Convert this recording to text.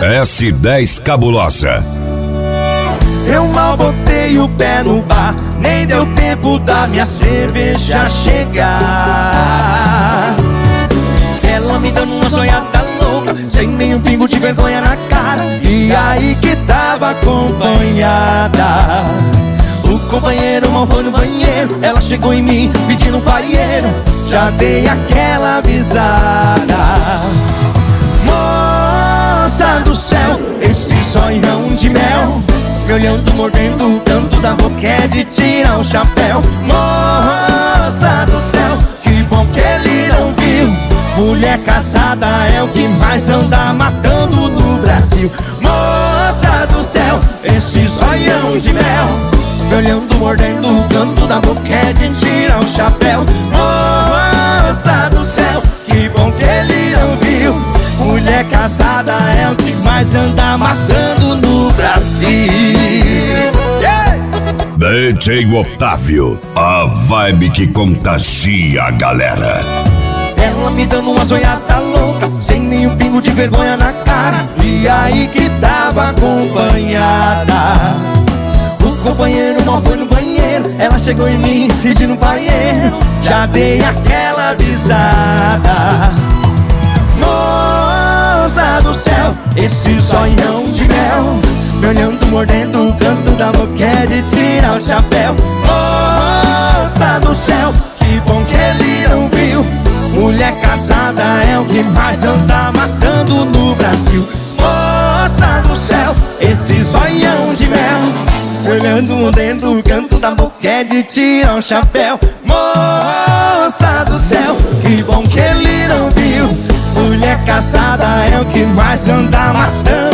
S10 Cabulosa. Eu mal botei o pé no bar, nem deu tempo da minha cerveja chegar. Ela me dando uma sonhada louca, sem nenhum pingo de vergonha na cara. E aí que tava acompanhada. O companheiro mal foi no banheiro, ela chegou em mim pedindo um paieiro. Já dei aquela avisada. Moça do céu, esse sonhão de mel, me olhando, mordendo o canto da boca, é de tirar o chapéu. Moça do céu, que bom que ele não viu. Mulher casada é o que mais anda matando no Brasil. Moça do céu, esse sonhão de mel, me olhando, mordendo o canto da boca, é de tirar o chapéu. Moça do céu, que bom que ele não viu. Mulher casada é o que mais anda matando no Brasil. DJ Otávio, a vibe que contagia a galera. Ela me dando uma sonhada louca, sem nenhum pingo de vergonha na cara. E aí que tava acompanhada. O companheiro mal foi no banheiro, ela chegou em mim pedindo um paieiro. Já dei aquela avisada. Moça do céu, esse sonhão de mel, me olhando, mordendo o canto da boca, é de tirar o chapéu. Moça do céu, que bom que ele não viu. Mulher casada é o que mais anda matando no Brasil. Moça do céu, esse sonhão de mel, olhando, mordendo o canto da boca, é de tirar o chapéu. Moça do céu, que bom que ele não viu. Mulher casada é o que mais anda matando